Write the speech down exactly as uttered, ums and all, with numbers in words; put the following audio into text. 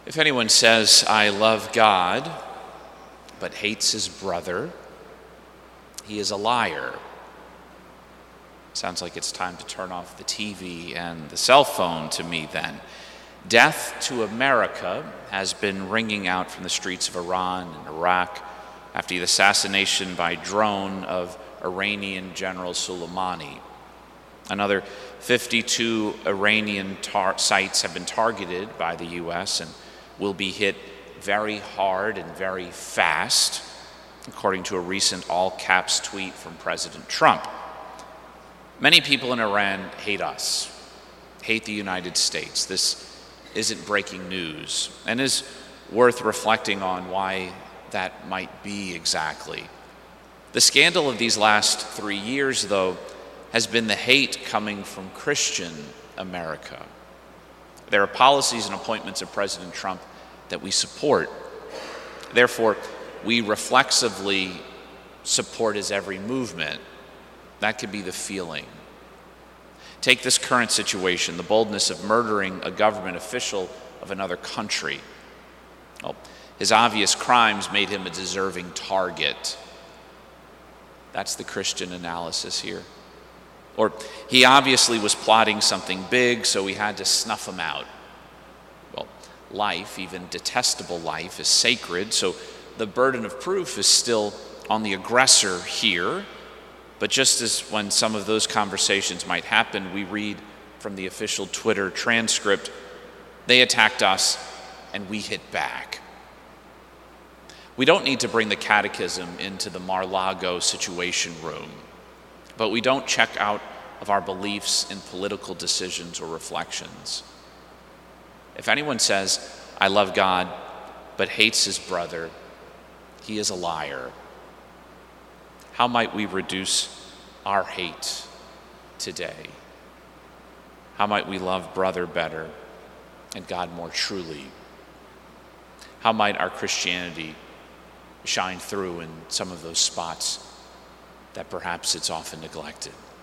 If anyone says, I love God, but hates his brother, he is a liar. Sounds like it's time to turn off the T V and the cell phone to me then. Death to America has been ringing out from the streets of Iran and Iraq after the assassination by drone of Iranian General Soleimani. Another fifty-two Iranian tar- sites have been targeted by the U S and will be hit very hard and very fast, according to a recent all-caps tweet from President Trump. Many people in Iran hate us, hate the United States. This isn't breaking news and is worth reflecting on why that might be exactly. The scandal of these last three years, though, has been the hate coming from Christian America. There are policies and appointments of President Trump that we support. Therefore, we reflexively support his every movement. That could be the feeling. Take this current situation, the boldness of murdering a government official of another country. Well, his obvious crimes made him a deserving target. That's the Christian analysis here. Or he obviously was plotting something big, so we had to snuff him out. Well, life, even detestable life, is sacred, so the burden of proof is still on the aggressor here. But just as when some of those conversations might happen, we read from the official Twitter transcript, they attacked us and we hit back. We don't need to bring the catechism into the Mar-a-Lago situation room, but we don't check out of our beliefs in political decisions or reflections. If anyone says, I love God, but hates his brother, he is a liar. How might we reduce our hate today? How might we love brother better and God more truly? How might our Christianity shine through in some of those spots that perhaps it's often neglected?